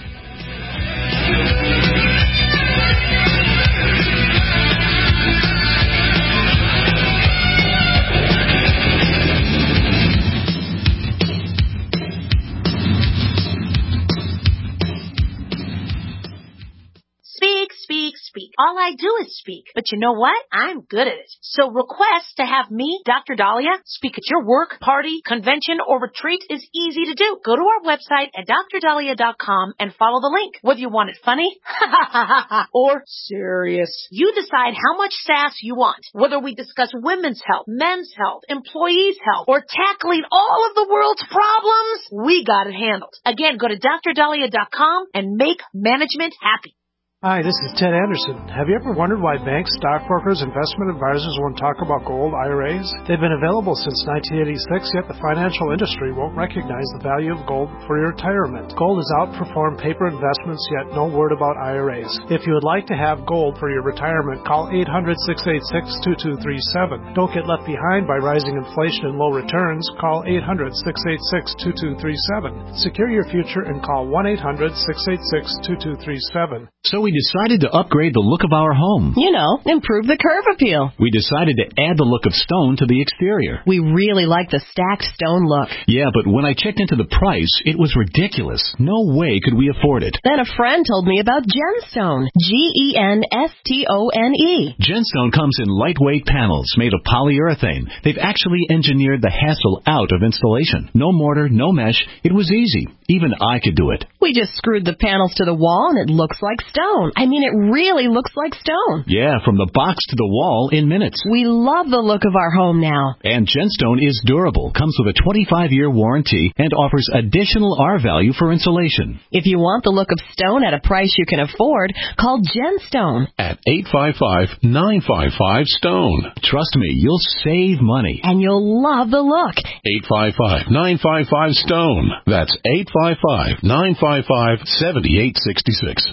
Speak, speak, speak. All I do is speak. But you know what? I'm good at it. So request to have me, Doctor Dahlia, speak at your work, party, convention, or retreat is easy to do. Go to our website at D R dahlia dot com and follow the link. Whether you want it funny or serious, you decide how much sass you want. Whether we discuss women's health, men's health, employees' health, or tackling all of the world's problems, we got it handled. Again, go to D R dahlia dot com and make management happy.
Hi, this is Ted Anderson. Have you ever wondered why banks, stockbrokers, investment advisors won't talk about gold I R As? They've been available since nineteen eighty-six, yet the financial industry won't recognize the value of gold for your retirement. Gold has outperformed paper investments, yet no word about I R As. If you would like to have gold for your retirement, call eight hundred, six eight six, two two three seven. Don't get left behind by rising inflation and low returns. Call eight hundred, six eight six, two two three seven. Secure your future and call one eight hundred, six eight six, two two three seven. So we
we decided to upgrade the look of our home.
You know, improve the curve appeal.
We decided to add the look of stone to the exterior.
We really like the stacked stone look.
Yeah, but when I checked into the price, it was ridiculous. No way could we afford it.
Then a friend told me about Genstone. G E N S T O N E.
Genstone comes in lightweight panels made of polyurethane. They've actually engineered the hassle out of installation. No mortar, no mesh. It was easy. Even I could do it.
We just screwed the panels to the wall and it looks like stone. I mean, it really looks like stone.
Yeah, from the box to the wall in minutes.
We love the look of our home now.
And Genstone is durable, comes with a twenty-five year warranty, and offers additional R value for insulation.
If you want the look of stone at a price you can afford, call Genstone
at eight five five, nine five five, STONE.
Trust me, you'll save money.
And you'll love the look.
eight five five, nine five five, STONE. That's eight five five, nine five five, seven eight six six.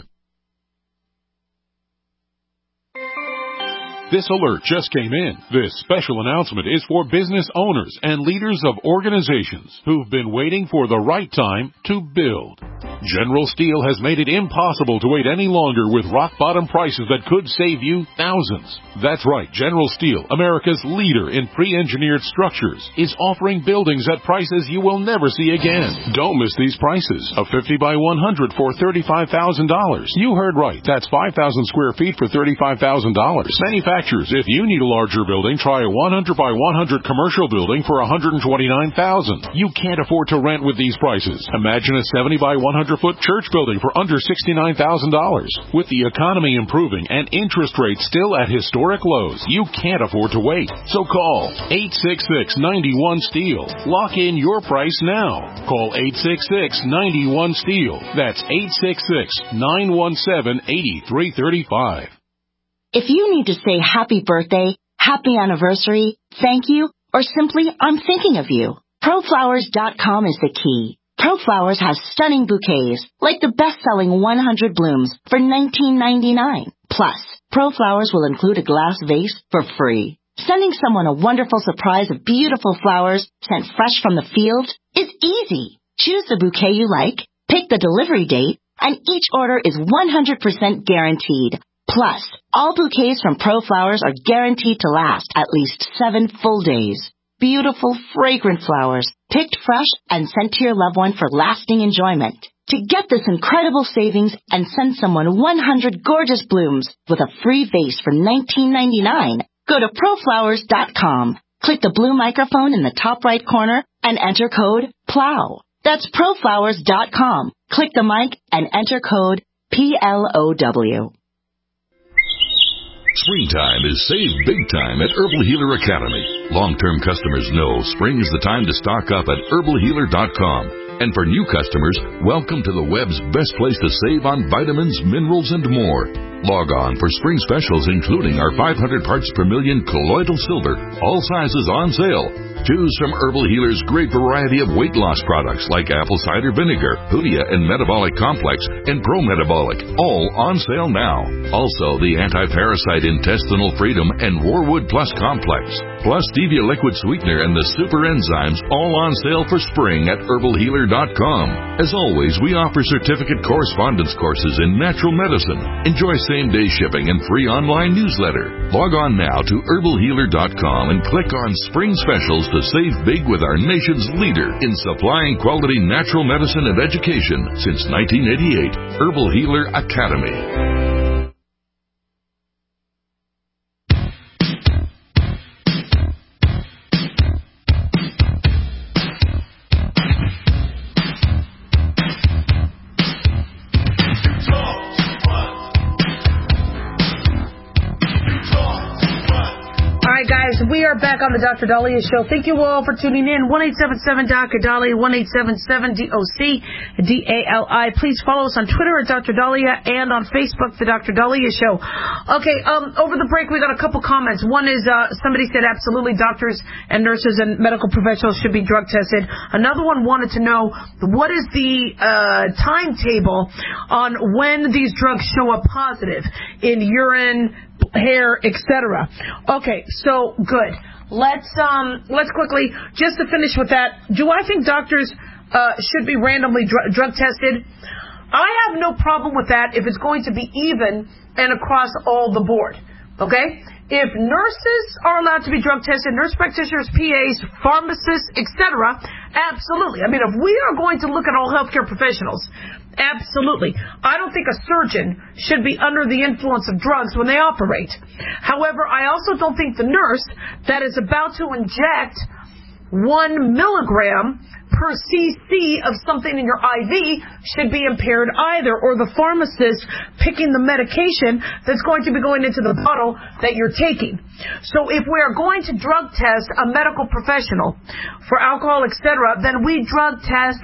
This alert just came in. This special announcement is for business owners and leaders of organizations who've been waiting for the right time to build. General Steel has made it impossible to wait any longer with rock-bottom prices that could save you thousands. That's right, General Steel, America's leader in pre-engineered structures, is offering buildings at prices you will never see again. Don't miss these prices. A fifty by one hundred for thirty-five thousand dollars. You heard right. That's five thousand square feet for thirty-five thousand dollars. Manufacturers, if you need a larger building, try a one hundred by one hundred commercial building for one hundred twenty-nine thousand dollars. You can't afford to rent with these prices. Imagine a seventy by one hundred foot church building for under sixty-nine thousand dollars. With the economy improving and interest rates still at historic lows, you can't afford to wait. So call eight six six, nine one, STEEL. Lock in your price now. Call eight six six, nine one, STEEL. That's eight six six, nine one seven, eight three three five.
If you need to say happy birthday, happy anniversary, thank you, or simply I'm thinking of you, pro flowers dot com is the key. ProFlowers has stunning bouquets, like the best-selling one hundred blooms for nineteen ninety-nine. Plus, ProFlowers will include a glass vase for free. Sending someone a wonderful surprise of beautiful flowers sent fresh from the field is easy. Choose the bouquet you like, pick the delivery date, and each order is one hundred percent guaranteed. Plus, all bouquets from ProFlowers are guaranteed to last at least seven full days. Beautiful, fragrant flowers, picked fresh and sent to your loved one for lasting enjoyment. To get this incredible savings and send someone one hundred gorgeous blooms with a free vase for nineteen ninety-nine, go to pro flowers dot com. Click the blue microphone in the top right corner and enter code PLOW. That's pro flowers dot com. Click the mic and enter code P L O W.
Springtime is save big time at Herbal Healer Academy. Long-term customers know spring is the time to stock up at herbal healer dot com. And for new customers, welcome to the web's best place to save on vitamins, minerals, and more. Log on for spring specials including our five hundred parts per million colloidal silver, all sizes on sale. Choose from Herbal Healer's great variety of weight loss products like apple cider vinegar, Hoodia and Metabolic Complex, and Pro Metabolic, all on sale now. Also, the anti-parasite Intestinal Freedom and Warwood Plus Complex, plus Stevia Liquid Sweetener and the Super Enzymes, all on sale for spring at herbal healer dot com. As always, we offer certificate correspondence courses in natural medicine. Enjoy same-day shipping and free online newsletter. Log on now to herbal healer dot com and click on Spring Specials to save big with our nation's leader in supplying quality natural medicine and education since nineteen eighty-eight, Herbal Healer Academy.
We are back on the Doctor Dahlia Show. Thank you all for tuning in. one eight seven seven Doctor Dahlia, one eight seven seven D O C D A L I. Please follow us on Twitter at Doctor Dahlia and on Facebook, The Doctor Dahlia Show. Okay, um, over the break we got a couple comments. One is uh, somebody said absolutely doctors and nurses and medical professionals should be drug tested. Another one wanted to know what is the uh, timetable on when these drugs show up positive in urine, hair, et cetera. Okay, so good. Let's um let's quickly, just to finish with that, do I think doctors uh should be randomly dr- drug tested? I have no problem with that if it's going to be even and across all the board. Okay? If nurses are allowed to be drug tested, nurse practitioners, P As, pharmacists, et cetera, absolutely. I mean, if we are going to look at all healthcare professionals, absolutely. I don't think a surgeon should be under the influence of drugs when they operate. However, I also don't think the nurse that is about to inject one milligram per cc of something in your I V should be impaired either, or the pharmacist picking the medication that's going to be going into the bottle that you're taking. So if we are going to drug test a medical professional for alcohol, et cetera, then we drug test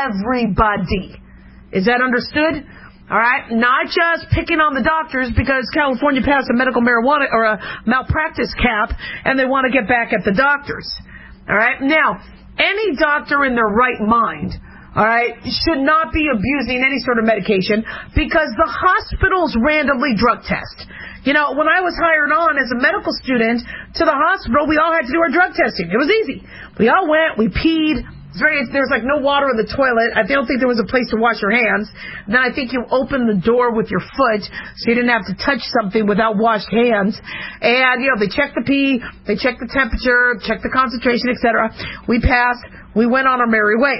everybody. Is that understood? All right, not just picking on the doctors because California passed a medical marijuana or a malpractice cap and they want to get back at the doctors. All right, now, any doctor in their right mind, all right, should not be abusing any sort of medication because the hospitals randomly drug test. You know, when I was hired on as a medical student to the hospital, we all had to do our drug testing. It was easy. We all went, we peed. There's like no water in the toilet. I don't think there was a place to wash your hands. Then I think you opened the door with your foot so you didn't have to touch something without washed hands. And, you know, they checked the pee, they checked the temperature, checked the concentration, et cetera. We passed. We went on our merry way.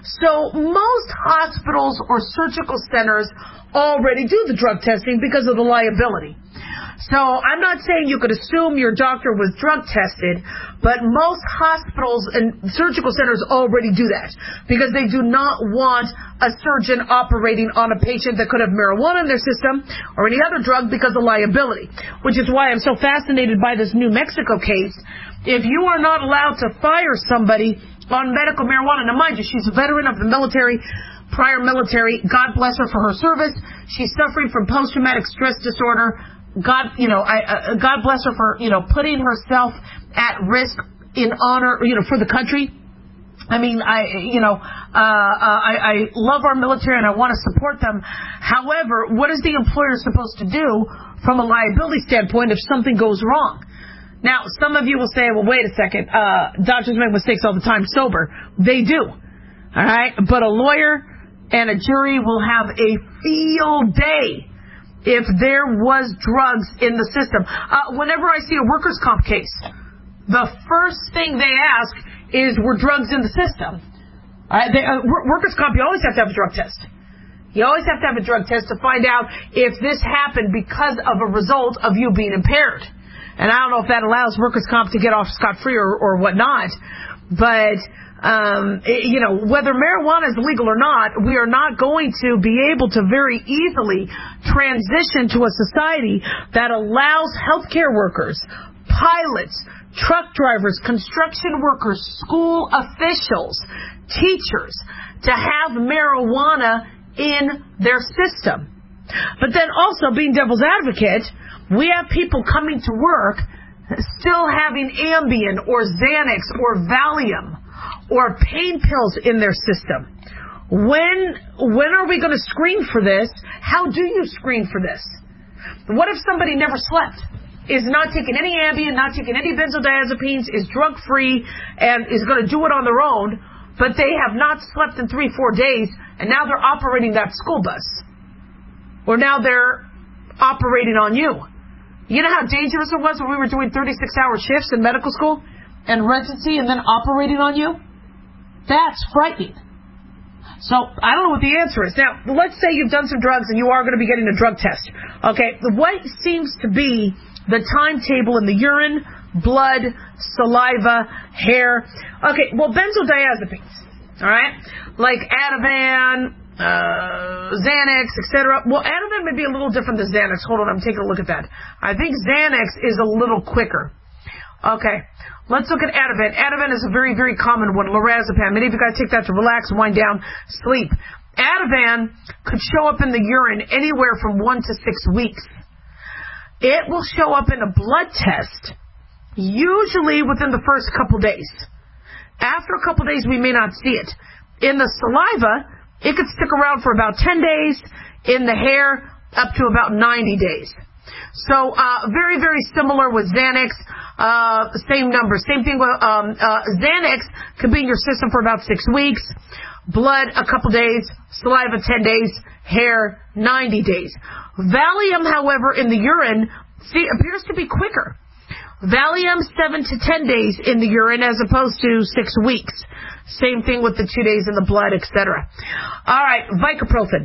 So most hospitals or surgical centers already do the drug testing because of the liability. So I'm not saying you could assume your doctor was drug tested, but most hospitals and surgical centers already do that because they do not want a surgeon operating on a patient that could have marijuana in their system or any other drug because of liability, which is why I'm so fascinated by this New Mexico case. If you are not allowed to fire somebody on medical marijuana, now mind you, she's a veteran of the military, prior military, God bless her for her service. She's suffering from post-traumatic stress disorder. God, you know, I, uh, God bless her for, you know, putting herself at risk in honor, you know, for the country. I mean, I, you know, uh, uh, I, I love our military and I want to support them. However, what is the employer supposed to do from a liability standpoint if something goes wrong? Now, some of you will say, well, wait a second, uh, doctors make mistakes all the time sober. They do. All right. But a lawyer and a jury will have a field day if there was drugs in the system. Uh, whenever I see a workers' comp case, the first thing they ask is, were drugs in the system? All right, they, uh, workers' comp, you always have to have a drug test. You always have to have a drug test to find out if this happened because of a result of you being impaired. And I don't know if that allows workers' comp to get off scot-free or, or whatnot, but Um, you know, whether marijuana is legal or not, we are not going to be able to very easily transition to a society that allows healthcare workers, pilots, truck drivers, construction workers, school officials, teachers to have marijuana in their system. But then also, being devil's advocate, we have people coming to work still having Ambien or Xanax or Valium or pain pills in their system. When when are we going to screen for this? How do you screen for this? What if somebody never slept, is not taking any Ambien, not taking any benzodiazepines, is drug-free, and is going to do it on their own, but they have not slept in three, four days, and now they're operating that school bus? Or now they're operating on you. You know how dangerous it was when we were doing thirty-six hour shifts in medical school and residency and then operating on you? That's frightening. So, I don't know what the answer is. Now, let's say you've done some drugs and you are going to be getting a drug test. Okay, what seems to be the timetable in the urine, blood, saliva, hair? Okay, well, benzodiazepines, all right? Like Ativan, uh, Xanax, et cetera. Well, Ativan may be a little different than Xanax. Hold on, I'm taking a look at that. I think Xanax is a little quicker. Okay, let's look at Ativan. Ativan is a very, very common one. Lorazepam. Many of you guys take that to relax, wind down, sleep. Ativan could show up in the urine anywhere from one to six weeks. It will show up in a blood test, usually within the first couple days. After a couple days, we may not see it. In the saliva, it could stick around for about ten days. In the hair, up to about ninety days. So, uh, very, very similar with Xanax. Uh, same number. Same thing with, um, uh, Xanax could be in your system for about six weeks. Blood, a couple days. Saliva, ten days. hair, ninety days. Valium, however, in the urine appears to be quicker. Valium, seven to ten days in the urine as opposed to six weeks. Same thing with the two days in the blood, et cetera. All right, Vicaprofen,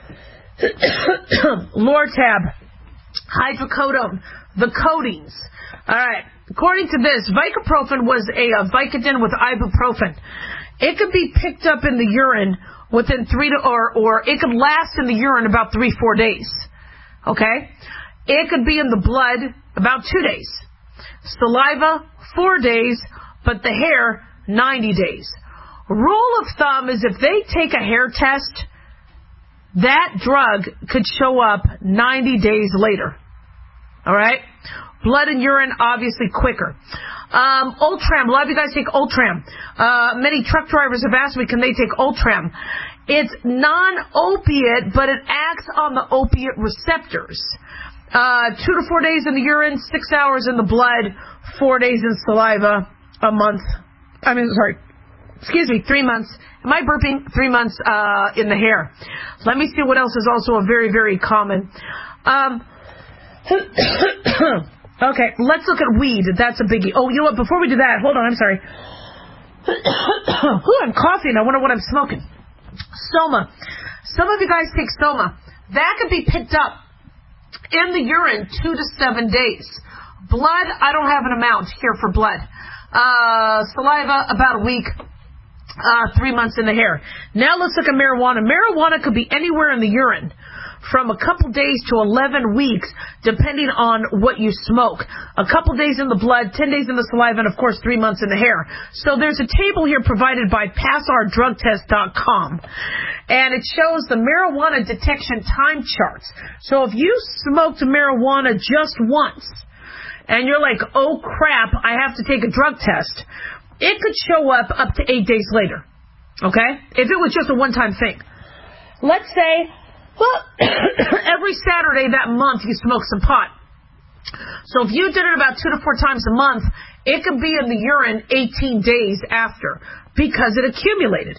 Lortab, hydrocodone, the codeines. All right, according to this, Vicaprofen was a, a Vicodin with ibuprofen. It could be picked up in the urine within three to, or, or it could last in the urine about three, four days. Okay? It could be in the blood about two days. Saliva, four days, but the hair, ninety days. Rule of thumb is if they take a hair test, that drug could show up ninety days later. All right? Blood and urine, obviously quicker. Um, Ultram, a lot of you guys take Ultram. Uh, many truck drivers have asked me, can they take Ultram? It's non-opiate, but it acts on the opiate receptors. Uh, two to four days in the urine, six hours in the blood, four days in saliva, a month. I mean, sorry, excuse me, three months. Am I burping? Three months uh, in the hair. Let me see what else is also a very, very common. Um, okay, let's look at weed. That's a biggie. Oh, you know what? Before we do that, hold on, I'm sorry. Ooh, I'm coughing. I wonder what I'm smoking. Soma. Some of you guys take Soma. That could be picked up in the urine two to seven days. Blood, I don't have an amount here for blood. Uh, saliva, about a week. Uh, three months in the hair. Now let's look at marijuana. Marijuana could be anywhere in the urine, from a couple days to eleven weeks, depending on what you smoke. A couple days in the blood, ten days in the saliva, and of course three months in the hair. So there's a table here provided by pass our drug test dot com, and it shows the marijuana detection time charts. So if you smoked marijuana just once, and you're like, oh crap, I have to take a drug test, it could show up up to eight days later. Okay? If it was just a one-time thing. Let's say, well, every Saturday that month you smoke some pot. So if you did it about two to four times a month, it could be in the urine eighteen days after because it accumulated.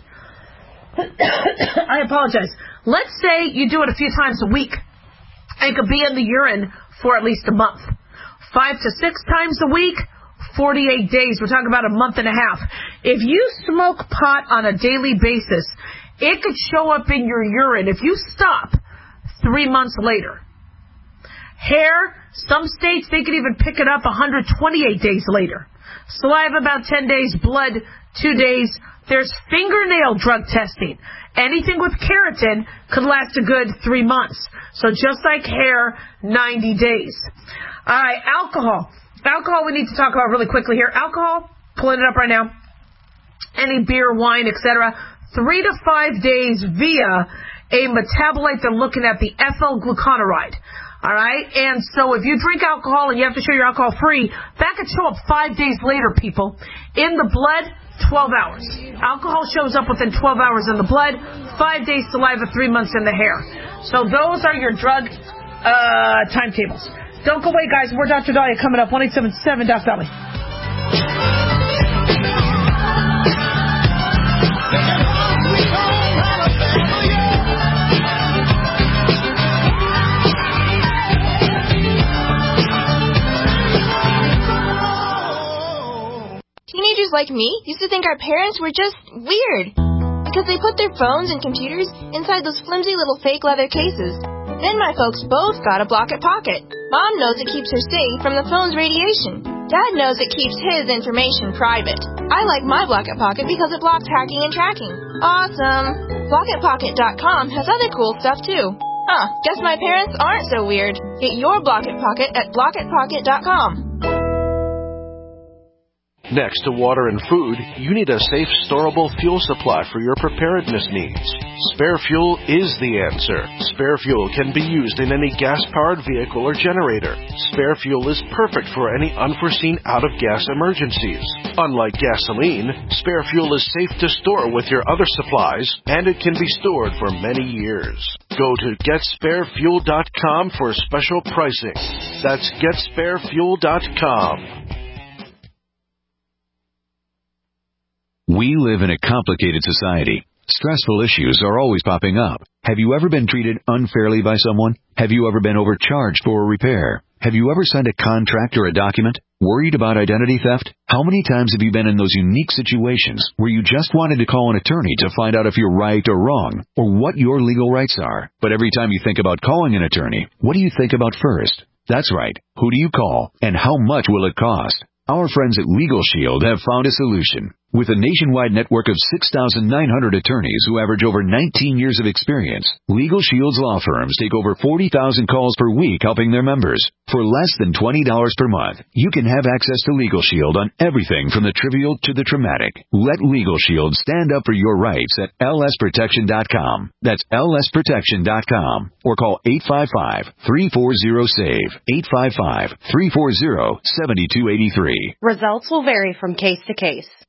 I apologize. Let's say you do it a few times a week. It could be in the urine for at least a month. Five to six times a week, forty-eight days. We're talking about a month and a half. If you smoke pot on a daily basis, it could show up in your urine if you stop three months later. Hair, some states, they could even pick it up one hundred twenty-eight days later. Saliva, about ten days. Blood, two days. There's fingernail drug testing. Anything with keratin could last a good three months. So just like hair, ninety days. All right, alcohol. Alcohol we need to talk about really quickly here. Alcohol, pulling it up right now. Any beer, wine, et cetera, three to five days via a metabolite they're looking at, the ethyl glucuronide. All right? And so if you drink alcohol and you have to show you're alcohol free, that could show up five days later, people. In the blood, twelve hours. Alcohol shows up within twelve hours in the blood, five days saliva, three months in the hair. So those are your drug uh, timetables. Don't go away, guys. More Doctor Dahlia coming up. one eight seven seven Doc Valley.
Teenagers like me used to think our parents were just weird because they put their phones and computers inside those flimsy little fake leather cases. Then my folks both got a Blocket Pocket. Mom knows it keeps her safe from the phone's radiation. Dad knows it keeps his information private. I like my Blocket Pocket because it blocks hacking and tracking. Awesome! Blocket Pocket dot com has other cool stuff too. Huh, guess my parents aren't so weird. Get your Blocket Pocket at Blocket Pocket dot com.
Next to water and food, you need a safe, storable fuel supply for your preparedness needs. Spare Fuel is the answer. Spare Fuel can be used in any gas-powered vehicle or generator. Spare Fuel is perfect for any unforeseen out-of-gas emergencies. Unlike gasoline, Spare Fuel is safe to store with your other supplies, and it can be stored for many years. Go to get spare fuel dot com for special pricing. That's get spare fuel dot com.
We live in a complicated society.
Stressful issues are always popping up. Have you ever been treated unfairly by someone? Have you ever been overcharged for a repair? Have you ever signed a contract or a document? Worried about identity theft? How many times have you been in those unique situations where you just wanted to call an attorney to find out if you're right or wrong, or what your legal rights are? But every time you think about calling an attorney, what do you think about first? That's right. Who do you call, and how much will it cost? Our friends at Legal Shield have found a solution. With a nationwide network of six thousand nine hundred attorneys who average over nineteen years of experience, Legal Shield's law firms take over forty thousand calls per week helping their members. For less than twenty dollars per month, you can have access to Legal Shield on everything from the trivial to the traumatic. Let Legal Shield stand up for your rights at L S protection dot com. That's L S protection dot com. Or call eight five five, three four zero, SAVE, eight five five, three four zero, seven two eight three.
Results will vary from case to case.